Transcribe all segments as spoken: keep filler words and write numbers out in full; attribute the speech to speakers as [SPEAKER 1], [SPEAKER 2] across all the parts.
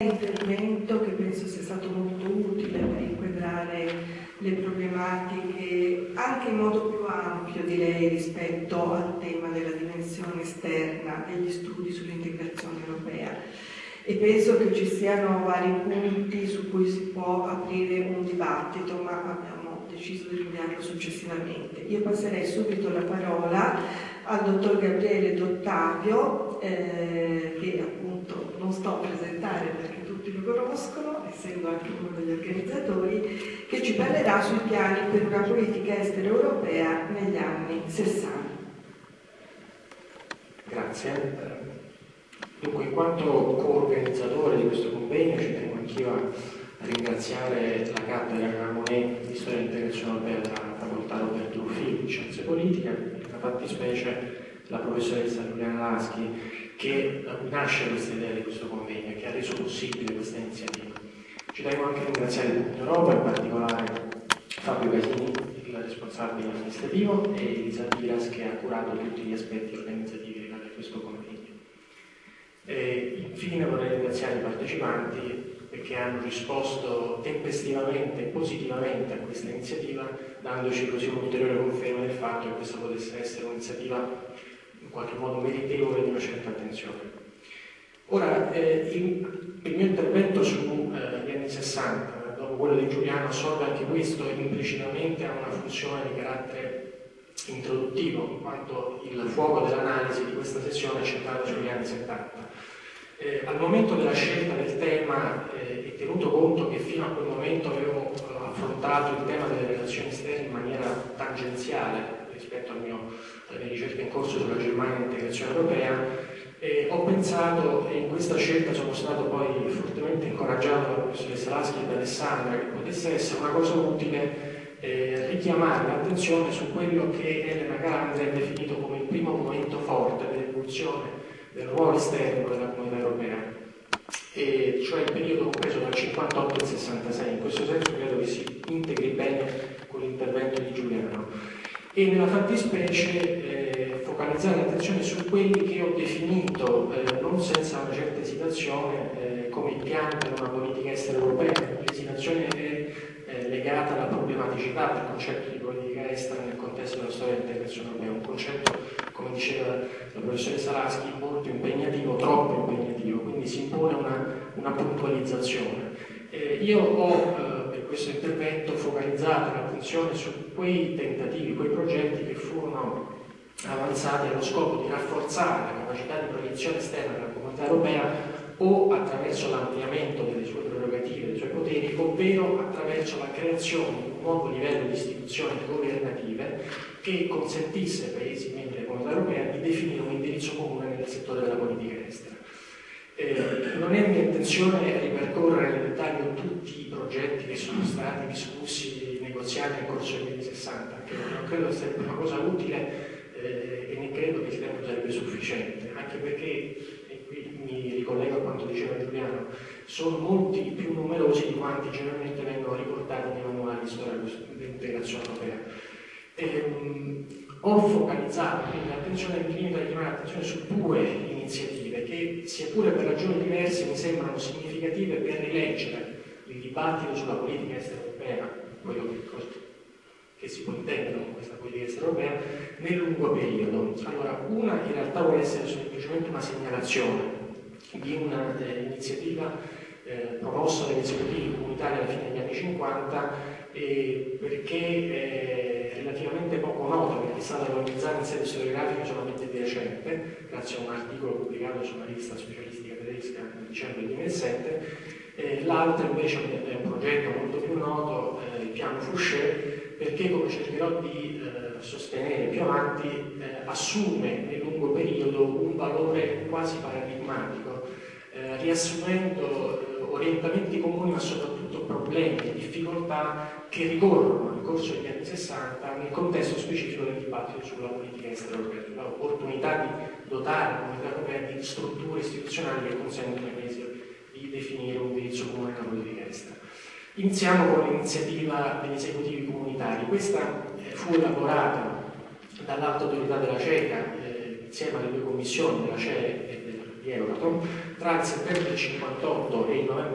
[SPEAKER 1] intervento che penso sia stato molto utile per inquadrare le problematiche anche in modo più ampio, direi, rispetto al tema della dimensione esterna degli studi sull'integrazione europea, e penso che ci siano vari punti su cui si può aprire un dibattito, ma abbiamo deciso di rinviarlo successivamente. Io passerei subito la parola al dottor Gabriele D'Ottavio, eh, che appunto non sto a presentare perché tutti lo conoscono, essendo anche uno degli organizzatori, che ci parlerà sui piani per una politica estera europea negli anni sessanta.
[SPEAKER 2] Grazie. Dunque, in quanto co-organizzatore di questo convegno, ci tengo anch'io a ringraziare la cattedra Monet di Storia dell'Integrazione Europea della Facoltà Roberto Ruffilli di Scienze Politiche, in fattispecie la professoressa Giuliana Laschi, che nasce questa idea di questo convegno e che ha reso possibile questa iniziativa. Ci tengo anche a ringraziare il Punto Europa, in particolare Fabio Casini, il responsabile amministrativo, e Elisa Diras, che ha curato tutti gli aspetti organizzativi legati a questo convegno. E infine vorrei ringraziare i partecipanti perché hanno risposto tempestivamente e positivamente a questa iniziativa, dandoci così un'ulteriore conferma del fatto che questa potesse essere un'iniziativa in qualche modo meritevole di una certa attenzione. Ora, eh, il, il mio intervento sugli eh, anni sessanta, dopo quello di Giuliano, assorbe anche questo implicitamente a una funzione di carattere introduttivo, in quanto il fuoco dell'analisi di questa sessione è centrato sugli anni settanta. Eh, al momento della scelta del tema eh, e tenuto conto che fino a quel momento avevo eh, affrontato il tema delle relazioni esterne in maniera tangenziale rispetto al mio, alle mie ricerche in corso sulla Germania e l'integrazione europea, eh, ho pensato, e in questa scelta sono stato poi fortemente incoraggiato dalla professoressa Laschi e da Alessandra, che potesse essere una cosa utile Eh, richiamare l'attenzione su quello che Elena Calandri ha definito come il primo momento forte dell'evoluzione del ruolo esterno della Comunità Europea, e cioè il periodo compreso dal cinquantotto al sessantasei. In questo senso credo che si integri bene con l'intervento di Giuliano, e nella fattispecie eh, focalizzare l'attenzione su quelli che ho definito, eh, non senza una certa esitazione, eh, come il piano per una politica estera europea. L'esitazione è legata alla problematicità del concetto di politica estera nel contesto della storia dell'integrazione europea, un concetto, come diceva la professoressa Laschi, molto impegnativo, troppo impegnativo, quindi si impone una, una puntualizzazione. Eh, io ho eh, per questo intervento focalizzato l'attenzione su quei tentativi, quei progetti che furono avanzati allo scopo di rafforzare la capacità di proiezione esterna della Comunità Europea, o attraverso l'ampliamento delle sue prerogative, dei suoi poteri, ovvero attraverso la creazione di un nuovo livello di istituzioni governative che consentisse ai Paesi membri della Comunità Europea di definire un indirizzo comune nel settore della politica estera. Eh, non è mia intenzione ripercorrere nel dettaglio tutti i progetti che sono stati discussi, negoziati nel corso degli anni sessanta, che non credo che sarebbe una cosa utile eh, e ne credo che il tempo sarebbe sufficiente, anche perché, mi ricollego a quanto diceva Giuliano, sono molti più numerosi di quanti generalmente vengono ricordati nei manuali di storia dell'integrazione europea. Ehm, ho focalizzato quindi l'attenzione, mi limito a chiamare l'attenzione su due iniziative che, sia pure per ragioni diverse, mi sembrano significative per rileggere il dibattito sulla politica estera europea, quello che, che si può intendere con questa politica estera europea, nel lungo periodo. Allora, una in realtà vuole essere semplicemente una segnalazione di un'iniziativa eh, promossa dagli esecutivi comunitari alla fine degli anni cinquanta, eh, perché è relativamente poco nota, perché è stata organizzata in sede storiografica solamente di recente, grazie a un articolo pubblicato su una rivista specialistica tedesca nel dicembre duemilasette. Eh, L'altra invece è un progetto molto più noto, eh, il piano Fouché, perché, come cercherò di eh, sostenere più avanti, eh, assume nel lungo periodo un valore quasi paradigmatico, eh, riassumendo eh, orientamenti comuni ma soprattutto problemi e difficoltà che ricorrono nel corso degli anni sessanta nel contesto specifico del dibattito sulla politica estera europea, sull'opportunità di dotare la Comunità Europea di strutture istituzionali che consentono ai Paesi di definire un indirizzo comune nella politica estera. Iniziamo con l'iniziativa degli esecutivi comunitari. Questa eh, fu elaborata dall'alta autorità della CECA eh, insieme alle due commissioni della C E E e di Euratom tra il settembre del cinquantotto e il novembre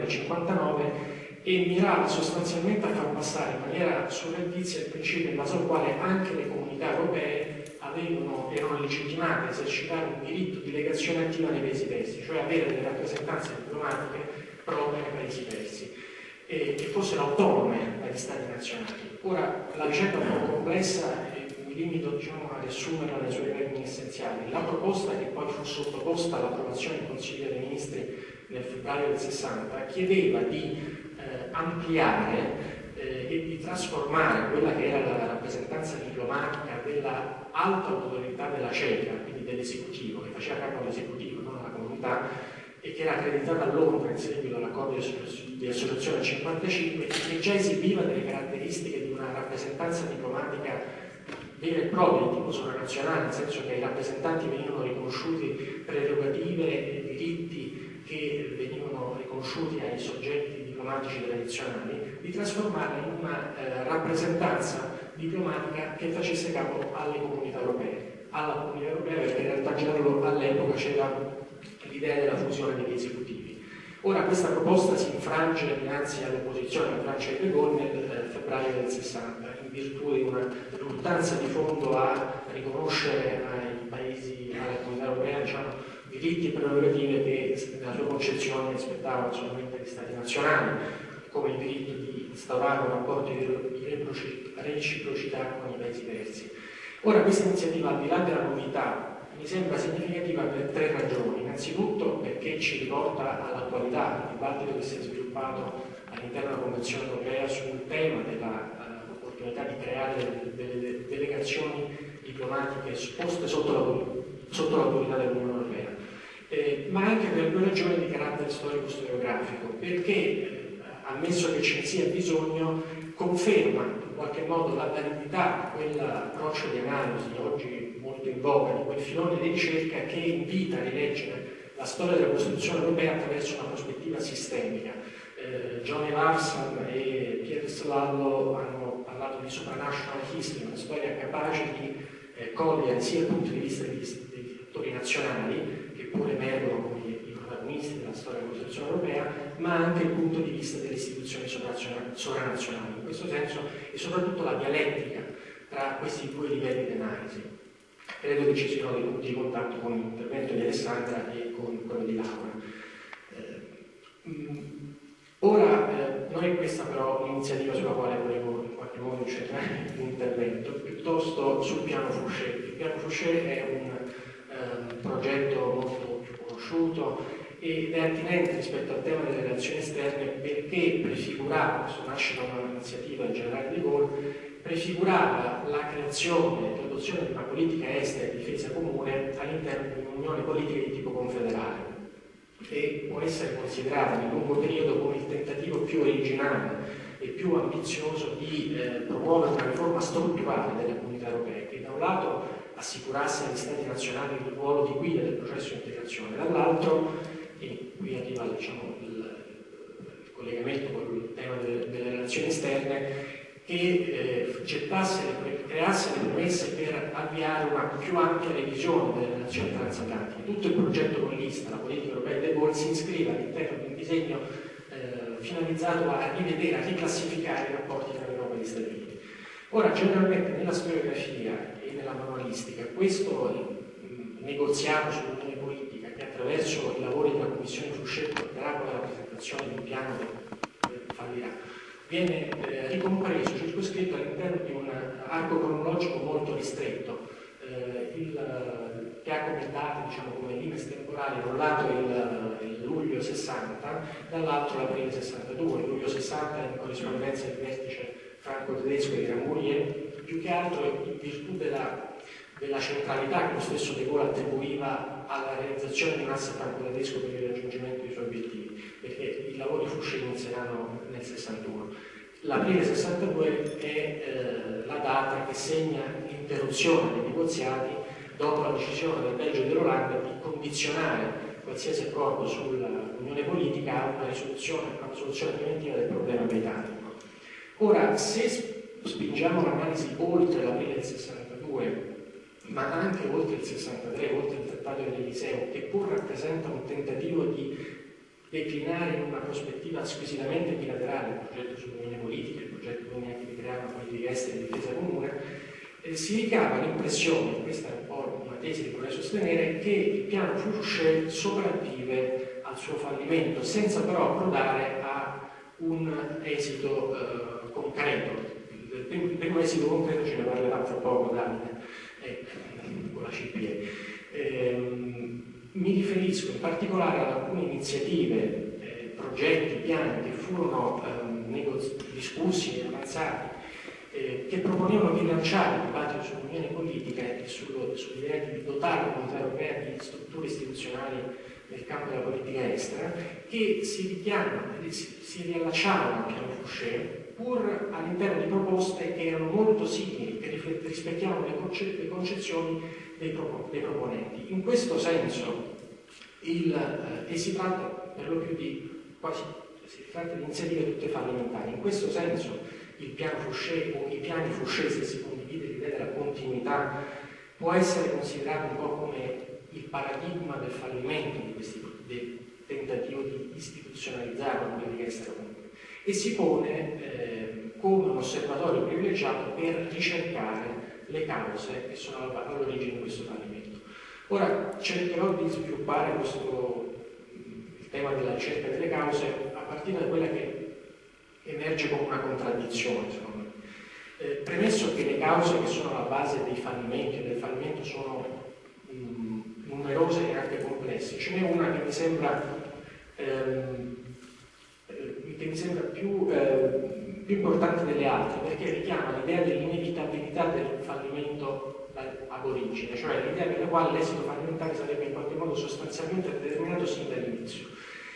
[SPEAKER 2] del cinquantanove e mirava sostanzialmente a far passare in maniera surrettizia il principio in base al quale anche le comunità europee avevano, erano legittimate a esercitare un diritto di legazione attiva nei paesi terzi, cioè avere delle rappresentanze diplomatiche proprie nei paesi terzi e che fossero autonome dagli stati nazionali. Ora, la vicenda è un po' complessa e mi limito, diciamo, a riassumerla nei suoi termini essenziali. La proposta, che poi fu sottoposta all'approvazione del Consiglio dei Ministri nel febbraio del sessanta, chiedeva di eh, ampliare eh, e di trasformare quella che era la rappresentanza diplomatica della alta autorità della CECA, quindi dell'esecutivo, che faceva capo all'esecutivo, non alla comunità, e che era accreditata a Londra in seguito all'accordo di associazione del cinquantacinque, che già esibiva delle caratteristiche di una rappresentanza diplomatica vera e propria, di tipo sovranazionale, nel senso che ai rappresentanti venivano riconosciuti prerogative e diritti che venivano riconosciuti ai soggetti diplomatici tradizionali, di trasformarla in una eh, rappresentanza diplomatica che facesse capo alle comunità europee, alla comunità europea, perché in realtà già all'epoca c'era l'idea della fusione degli esecutivi. Ora questa proposta si infrange dinanzi all'opposizione della Francia e De Gaulle nel febbraio del sessanta, in virtù di una riluttanza di fondo a riconoscere ai paesi, alla comunità europea, diciamo, diritti e prerogative che nella sua concezione spettavano solamente agli Stati nazionali, come il diritto di instaurare un rapporto di reciprocità con i paesi terzi. Ora questa iniziativa, al di là della novità, mi sembra significativa per tre ragioni. Innanzitutto perché ci riporta all'attualità, il dibattito che si è sviluppato all'interno della Convenzione europea sul tema dell'opportunità uh, di creare delle, delle delegazioni diplomatiche poste sotto l'autorità dell'Unione Europea, eh, ma anche per due ragioni di carattere storico-storiografico, perché eh, ammesso che ce ne sia bisogno, conferma in qualche modo la validità di quell'approccio di analisi oggi molto in voga, di quel filone di ricerca che invita a rileggere la storia della costruzione europea attraverso una prospettiva sistemica. Eh, Johnny Larson e Pierre Slallo hanno parlato di supranational history, una storia capace di eh, cogliere sia dal punto di vista degli, degli fattori nazionali, che pure emergono come i protagonisti della storia della costruzione europea, ma anche il punto di vista delle istituzioni sovranazionali. In questo senso, e soprattutto la dialettica tra questi due livelli di analisi. Credo che ci siano dei punti di contatto con l'intervento di Alessandra e con quello di Laura. Eh, mh, ora, eh, non è questa però l'iniziativa sulla quale volevo in qualche modo incentrare l'intervento, piuttosto sul piano Fouché. Il piano Fouché è un eh, progetto molto più conosciuto ed è attinente rispetto al tema delle relazioni esterne perché prefigurava, questo nasce da un'iniziativa del generale De Gaulle, prefigurava la creazione e l'adozione di una politica estera e difesa comune all'interno di un'unione politica di tipo confederale e può essere considerata nel lungo periodo come il tentativo più originale e più ambizioso di eh, promuovere una riforma strutturale delle comunità europee che da un lato assicurasse agli Stati nazionali il ruolo di guida del processo di integrazione, dall'altro, e qui arriva diciamo, il, il collegamento con il tema delle, delle relazioni esterne, che eh, gettasse, creasse le premesse per avviare una più ampia revisione delle relazioni transatlantiche. Tutto il progetto gollista, la politica europea di De Gaulle, si iscrive all'interno di un disegno eh, finalizzato a rivedere, a riclassificare i rapporti tra l'Europa e gli Stati Uniti. Ora, generalmente nella storiografia e nella manualistica, questo eh, negoziato sull'unione politica, che attraverso i lavori della Commissione Fouché porterà poi alla presentazione di un piano che eh, fallirà, viene eh, ricompreso, circoscritto all'interno di un arco cronologico molto ristretto, eh, il, che ha come date, diciamo, come limite temporali, da un lato il, il luglio sessanta, dall'altro l'aprile sessantadue. Il luglio sessanta in corrispondenza del vertice franco-tedesco di Rambouillet, più che altro in virtù della, della centralità che lo stesso De Gaulle attribuiva alla realizzazione di un asse franco-tedesco per il raggiungimento dei suoi obiettivi, perché i lavori Fouché inizieranno nel sessantuno. L'aprile sessantadue è eh, la data che segna l'interruzione dei negoziati dopo la decisione del Belgio e dell'Olanda di condizionare qualsiasi accordo sull'unione politica a una risoluzione, a una soluzione preventiva del problema britannico. Ora, se spingiamo l'analisi oltre l'aprile del sessantadue, ma anche oltre il sessantatré, oltre il Trattato dell'Eliseo, che pur rappresenta un tentativo di declinare in una prospettiva squisitamente bilaterale il progetto sull'unione politica, il progetto quindi anche di creare una politica estera e difesa comune, eh, si ricava l'impressione, questa è un po' una tesi che vorrei sostenere, che il piano Fouché sopravvive al suo fallimento, senza però approdare a un esito eh, concreto. Il primo, il primo esito concreto ce ne parlerà tra poco Davide, eh, con la C P E. Eh, mi riferisco in particolare ad alcune iniziative, eh, progetti, piani che furono eh, discussi e avanzati, eh, che proponevano di lanciare il dibattito sull'unione politica e sull'idea di dotare la comunità europea di strutture istituzionali nel campo della politica estera, che si richiamano, si, si riallacciavano al piano Fouché, pur all'interno di proposte che erano molto simili, che rispecchiavano le, conce le concezioni dei, propo dei proponenti. In questo senso, il, eh, e si tratta per lo più di quasi si tratta di iniziative tutte fallimentari. In questo senso, il piano Fouché o i piani Fouché, se si condivide l'idea della continuità, può essere considerato un po' come il paradigma del fallimento di questi del tentativo di istituzionalizzare una politica estera comune, e si pone eh, come un osservatorio privilegiato per ricercare le cause che sono all'origine di questo fallimento. Ora cercherò di sviluppare questo, il tema della ricerca delle cause a partire da quella che emerge come una contraddizione, secondo me. Eh, premesso che le cause che sono alla base dei fallimenti e del fallimento sono mh, numerose e anche complesse, ce n'è una che mi sembra, ehm, che mi sembra più, eh, più importante delle altre, perché richiama l'idea dell'inevitabilità del fallimento ab origine, cioè l'idea per la quale l'esito fallimentare sarebbe in qualche modo sostanzialmente determinato sin dall'inizio,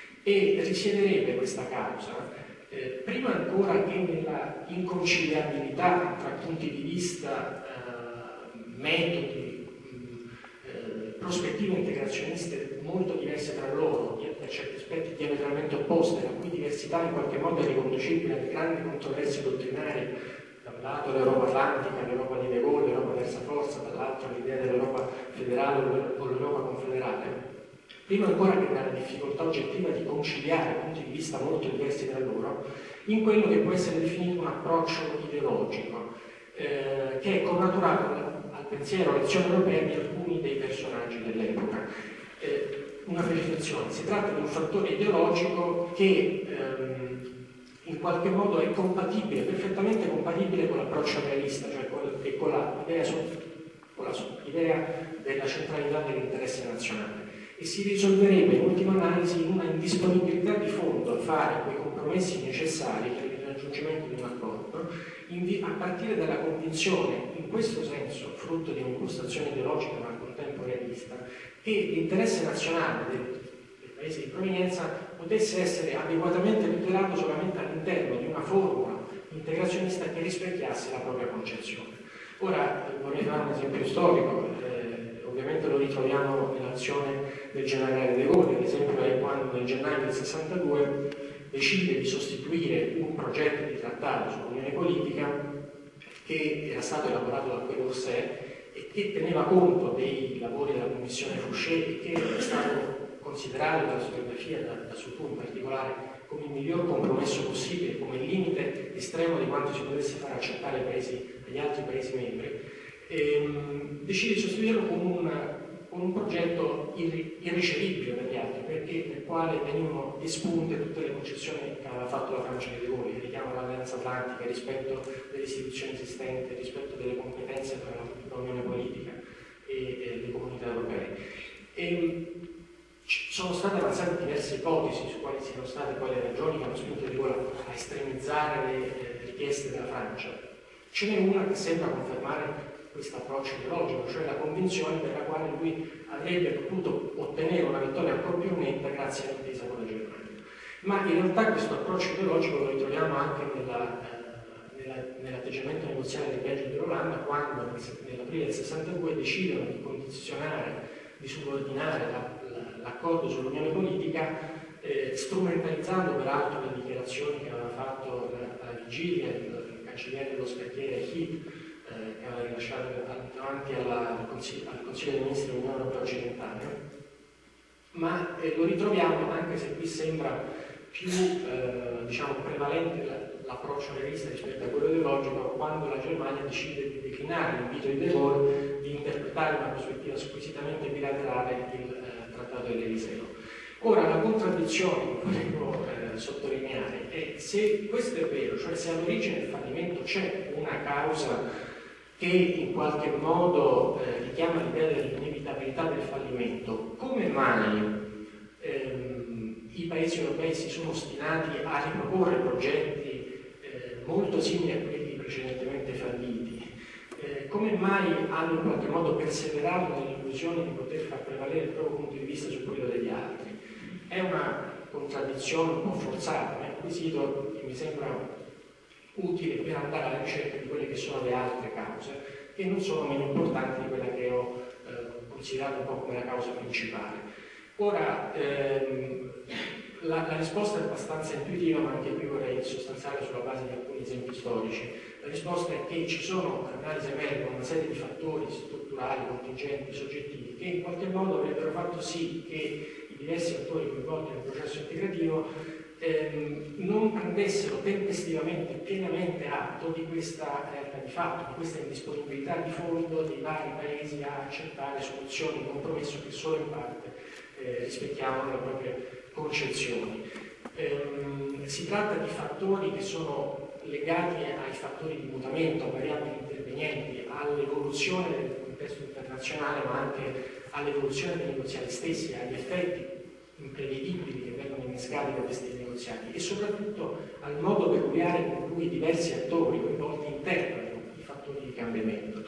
[SPEAKER 2] e risiederebbe questa causa eh, prima ancora che nella inconciliabilità tra punti di vista, eh, metodi, eh, prospettive integrazioniste molto diverse tra loro, per certi aspetti diametralmente opposte, la cui diversità in qualche modo è riconducibile alle grandi controversie dottrinari. Da un lato l'Europa atlantica, l'Europa di De Gaulle, l'Europa terza forza, dall'altro l'idea dell'Europa federale o l'Europa confederale. Prima ancora che dalla difficoltà oggettiva di conciliare punti di vista molto diversi tra loro, in quello che può essere definito un approccio ideologico, eh, che è connaturato al, al pensiero, all'azione europea di alcuni dei personaggi dell'epoca. Eh, una precisazione, si tratta di un fattore ideologico che ehm, in qualche modo è compatibile, perfettamente compatibile con l'approccio realista, cioè con, e con l'idea della centralità dell'interesse nazionale, e si risolverebbe in ultima analisi in una indisponibilità di fondo a fare quei compromessi necessari per il raggiungimento di un accordo, a partire dalla convinzione, in questo senso frutto di un'impostazione ideologica ma al contempo realista, che l'interesse nazionale del paese di provenienza potesse essere adeguatamente tutelato solamente all'interno di una formula integrazionista che rispecchiasse la propria concezione. Ora eh, vorrei fare un esempio storico, eh, ovviamente lo ritroviamo nell'azione del generale De Gaulle. L'esempio è quando nel gennaio del sessantadue decide di sostituire un progetto di trattato sull'unione politica che era stato elaborato da Quai-d'Orsay e che teneva conto dei lavori della commissione Fouché e che è stato considerato dalla storiografia, da, da Soutou in particolare, come il miglior compromesso possibile, come il limite estremo di quanto si potesse far accettare ai paesi, agli altri Paesi membri, ehm, decide di sostituirlo con un, con un progetto irri, irricevibile dagli altri, perché nel quale venivano espunte tutte le concessioni che aveva fatto la Francia di De Gaulle, che richiama l'alleanza atlantica, il rispetto delle istituzioni esistenti, il rispetto delle competenze tra l'Unione politica e, e le comunità europee. E, sono state avanzate diverse ipotesi su quali siano state poi le ragioni che hanno spinto De Gaulle a estremizzare le eh, richieste della Francia. Ce n'è una che sembra confermare questo approccio ideologico, cioè la convinzione per la quale lui avrebbe potuto ottenere una vittoria ancora più netta grazie all'intesa con la Germania. Ma in realtà questo approccio ideologico lo ritroviamo anche nell'atteggiamento nell negoziale del Belgio e dell'Olanda, quando nell'aprile del sessantadue decidono di condizionare, di subordinare la l'accordo sull'unione politica, eh, strumentalizzando peraltro le dichiarazioni che aveva fatto alla vigilia il cancelliere dello scacchiere Heath, eh, che aveva rilasciato davanti alla, al, Consiglio, al Consiglio dei Ministri dell'Unione Europea occidentale, ma eh, lo ritroviamo, anche se qui sembra più eh, diciamo, prevalente l'approccio realista rispetto a quello ideologico, quando la Germania decide di declinare l'invito di De Gaulle di interpretare una prospettiva squisitamente bilaterale il eh, Trattato dell'Eliseo. Ora, la contraddizione che volevo eh, sottolineare è se questo è vero, cioè se all'origine del fallimento c'è una causa che in qualche modo eh, richiama l'idea dell'inevitabilità del fallimento, come mai ehm, i paesi europei si sono ostinati a riproporre progetti eh, molto simili a quelli precedentemente falliti? Eh, come mai hanno in qualche modo perseverato nell'illusione di poter far prevalere il proprio punto di vista su quello degli altri? È una contraddizione un po' forzata, ma è un quesito che mi sembra utile per andare alla ricerca di quelle che sono le altre cause, che non sono meno importanti di quella che ho eh, considerato un po' come la causa principale. Ora, ehm, la, la risposta è abbastanza intuitiva, ma anche qui vorrei sostanziare sulla base di alcuni esempi storici. La risposta è che ci sono, l'analisi emerge, una serie di fattori strutturali, contingenti, soggettivi, che in qualche modo avrebbero fatto sì che i diversi attori coinvolti nel processo integrativo Ehm, non prendessero tempestivamente, pienamente atto di questa realtà di fatto, di questa indisponibilità di fondo dei vari paesi a accettare soluzioni di compromesso che solo in parte eh, rispecchiavano le proprie concezioni. Ehm, si tratta di fattori che sono legati ai fattori di mutamento, a variabili intervenienti, all'evoluzione del contesto internazionale, ma anche all'evoluzione dei negoziati stessi, agli effetti imprevedibili che vengono innescati da questi negoziati e soprattutto al modo peculiare con cui diversi attori coinvolti interpretano i fattori di cambiamento.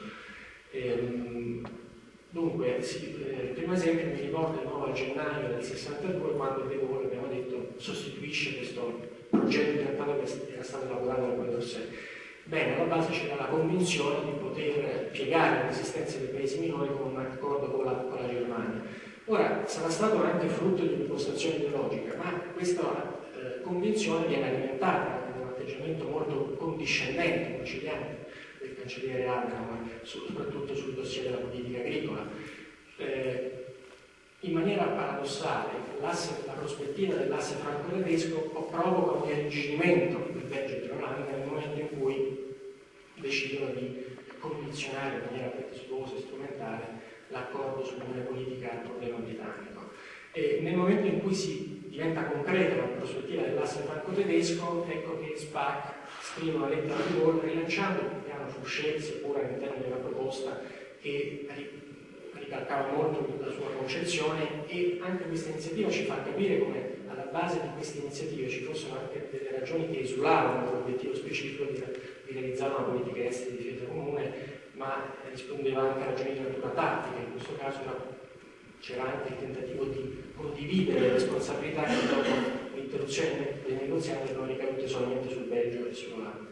[SPEAKER 2] Ehm, dunque, sì, eh, il primo esempio mi riporta di nuovo al gennaio del sessantadue, quando De Gaulle, abbiamo detto, sostituisce questo progetto di trattato che era stato elaborato da Condorcet. Bene, alla base c'era la convinzione di poter piegare l'esistenza dei paesi minori con un accordo con la, con la Germania. Ora, sarà stato anche frutto di un'impostazione ideologica, ma questa eh, convinzione viene alimentata da un atteggiamento molto condiscendente, conciliante del cancelliere Adenauer, soprattutto sul dossier della politica agricola. Eh, in maniera paradossale, la prospettiva dell'asse franco-tedesco provoca un irrigidimento del Belgio e dell'Olanda nel momento in cui decidono di condizionare in maniera pretestuosa e strumentale l'accordo sull'unione politica al problema britannico. E nel momento in cui si diventa concreta la prospettiva dell'asse franco-tedesco, ecco che Spaak scrive una lettera di Gaulle rilanciando il piano Fouché, seppur all'interno della proposta, che ricalcava molto la sua concezione, e anche questa iniziativa ci fa capire come alla base di queste iniziative ci fossero anche delle ragioni che esulavano dall'obiettivo specifico di, di realizzare una politica estera di difesa comune, ma rispondeva anche a ragioni di natura tattica. In questo caso c'era anche il tentativo di condividere le responsabilità che dopo l'interruzione dei negoziati erano ricadute solamente sul Belgio e sull'Olanda.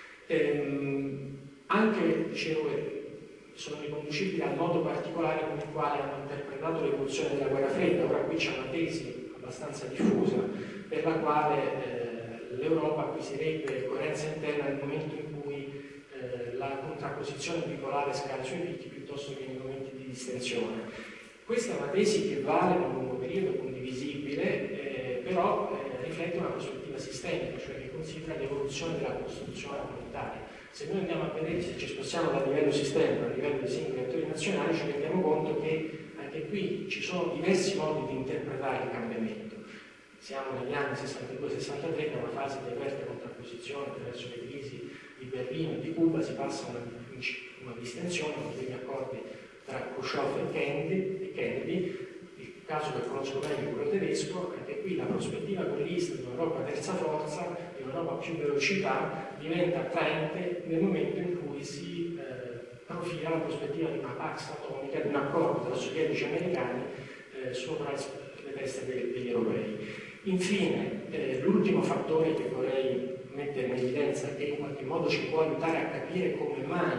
[SPEAKER 2] Ehm, anche, dicevo, sono riconducibili al modo particolare con il quale hanno interpretato l'evoluzione della guerra fredda. Ora qui c'è una tesi abbastanza diffusa per la quale eh, l'Europa acquisirebbe coerenza interna nel momento in cui la contrapposizione bipolare scala sui picchi piuttosto che nei momenti di distensione. Questa è una tesi che vale nel lungo periodo, condivisibile, eh, però eh, riflette una prospettiva sistemica, cioè che considera l'evoluzione della costruzione comunitaria. Se noi andiamo a vedere, se ci spostiamo dal livello sistemico al livello dei singoli attori nazionali, ci rendiamo conto che anche qui ci sono diversi modi di interpretare il cambiamento. Siamo negli anni sessantadue sessantatré, che è una fase di aperta contrapposizione attraverso le crisi di Berlino e di Cuba, si passa a una, una distensione con degli accordi tra Khrushchev e Kennedy, e Kennedy. Il caso che conosco meglio è quello tedesco, anche qui la prospettiva quellista di un'Europa terza forza, di un'Europa a più velocità, diventa attraente nel momento in cui si eh, profila la prospettiva di una pax atomica, di un accordo tra sovietici e americani eh, sopra le teste degli, degli europei. Infine, eh, l'ultimo fattore che vorrei mettere in evidenza, che in qualche modo ci può aiutare a capire come mai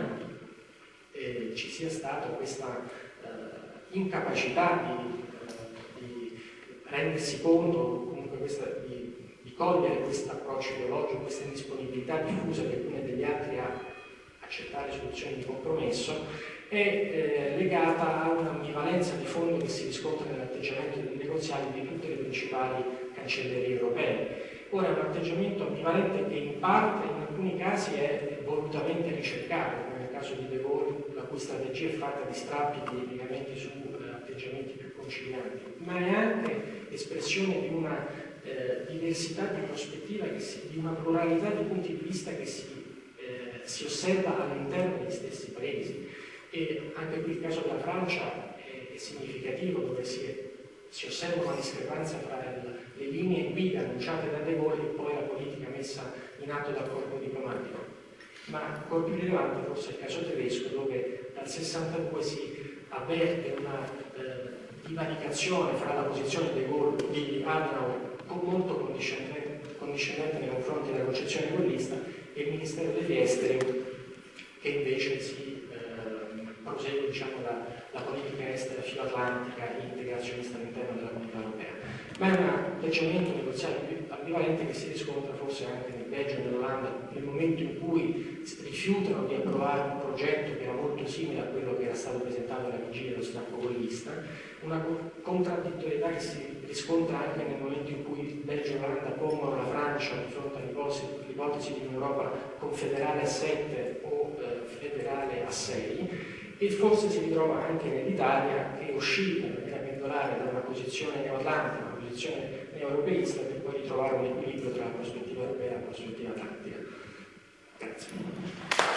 [SPEAKER 2] eh, ci sia stata questa eh, incapacità di, eh, di rendersi conto, comunque questa, di, di cogliere questo approccio ideologico, questa indisponibilità diffusa di alcuni e degli altri a accettare soluzioni di compromesso, è eh, legata a un'ambivalenza di fondo che si riscontra nell'atteggiamento negoziali di tutte le principali cancellerie europee. Ora, è un atteggiamento ambivalente che in parte, in alcuni casi, è volutamente ricercato, come nel caso di De Gaulle, la cui strategia è fatta di strappi di piegamenti su eh, atteggiamenti più concilianti, ma è anche espressione di una eh, diversità di prospettiva, che si, di una pluralità di punti di vista che si, eh, si osserva all'interno degli stessi paesi. E anche qui il caso della Francia è, è significativo, dove si, è, si osserva una discrepanza tra il, le linee guida annunciate da De Gaulle e poi la politica messa in atto dal corpo diplomatico. Ma ancora più rilevante forse è il caso tedesco, dove dal sessantadue si avverte una eh, divaricazione fra la posizione De Gaulle, di Adenauer, molto condiscendente, condiscendente nei confronti della concezione gaulista, e il Ministero degli Esteri, che invece si eh, prosegue, diciamo, la, la politica estera filoatlantica e integrazionista all'interno della comunità europea. Ma è un atteggiamento negoziale ambivalente che si riscontra forse anche nel Belgio e nell'Olanda, nel momento in cui si rifiutano di approvare un progetto che era molto simile a quello che era stato presentato alla vigilia dello strappo gaulista, una contraddittorietà che si riscontra anche nel momento in cui il Belgio e l'Olanda pongono la Francia di fronte all'ipotesi di un'Europa confederale a sette o eh, federale a sei, e forse si ritrova anche nell'Italia, che oscilla nella pendolare da una posizione neoatlantica a una posizione neoeuropeista, per poi ritrovare un equilibrio tra la prospettiva europea e la prospettiva atlantica. Grazie.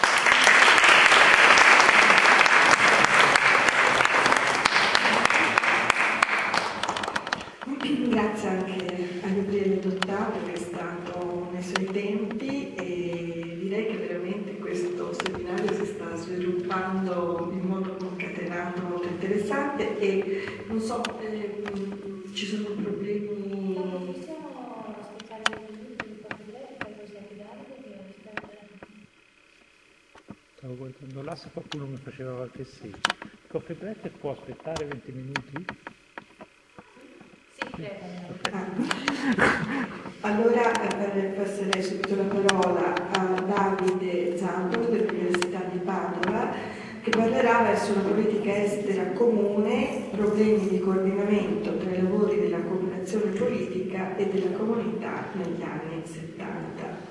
[SPEAKER 1] Grazie anche a Gabriele Dottato, che è stato nei suoi tempi, e direi che veramente questo seminario si sta sviluppando in modo concatenato molto interessante, e non so, eh, ci sono problemi.
[SPEAKER 3] Possiamo aspettare i minuti di Coffe per così attivare, perché
[SPEAKER 4] stavo guardando là se qualcuno mi faceva qualche segno. Coffee break può aspettare venti minuti?
[SPEAKER 1] Ah. Allora eh, passerei subito la parola a Davide Zambro dell'Università di Padova, che parlerà verso una politica estera comune, problemi di coordinamento tra i lavori della cooperazione politica e della comunità negli anni settanta.